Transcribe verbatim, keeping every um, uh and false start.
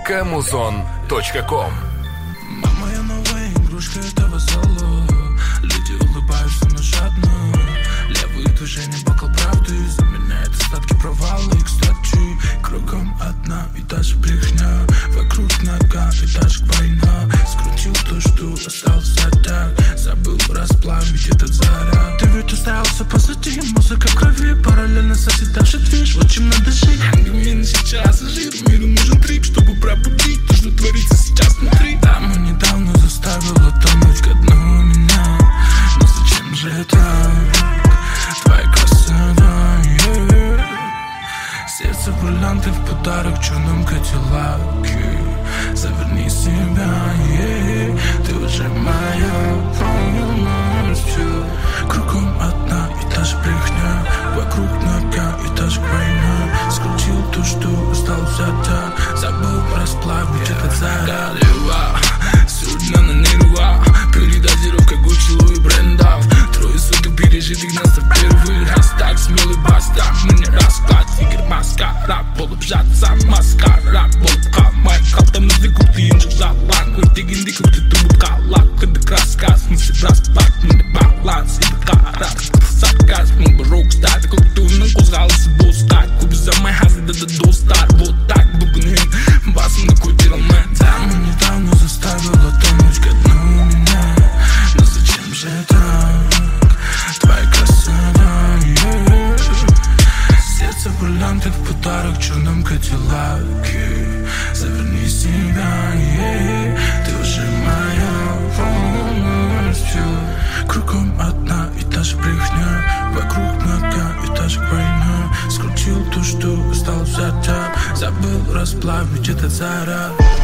камузон точка ком. Мама, я новая игрушка этого зала. Люди улыбаются, но жадно. Левые движения, бокал правды заменяет остатки провала. И, кстати, кругом одна и та же брехня. Вокруг нога и та же война. Скрутил то, что остался так. Забыл расплавить этот заряд. Ты ведь остался позади. Музыка в крови, параллельно созидавший движ. Вот чем надо жить. Ангелин сейчас и жир. Миру нужен трип, чтобы пробудить то, что творится сейчас внутри. Дама недавно заставила тонуть ко дну меня. Но зачем же это? Твоя красота, yeah. Сердце бриллианты в подарок в черном кадиллаке. Заверни себя, yeah. Ты уже моя полностью. Кругом одна и та же брехня. Вокруг нога и та же война. Скрутил то, что остался так. Забыл расплавить yeah. этот заряд. Судьба на нервах. Передозировка Гуччи, Луи, брендов. Трое суток пережитых нас в первый раз. Так смелый бастар, мы не расклад. Фигер маскара, болып жатса маскара. Болып қалмай қалдым іздігіп түйінжік жалан. Өртегенде көптікті бұтқалақ. Күдік рассказ, мысы распад. Міне баланс, еді қарар. Сарказ, мың бір рокстар. Күлтуінің қозғалысы достар. Көп ұзамай hazırda да достар. Вот так бүгін мен басымды көтер алмай. Дама недавно заставила тонуть ко дну меня. Но зачем же так? Твоя красота, yeah. Сердце бриллианты в подарок в черном кадиллаке. Заверни себя, yeah. Ты уже моя полностью. Кругом одна и та же брехня. Вокруг нога и та же война. Скрутил то, что остался так. Забыл расплавить этот заряд.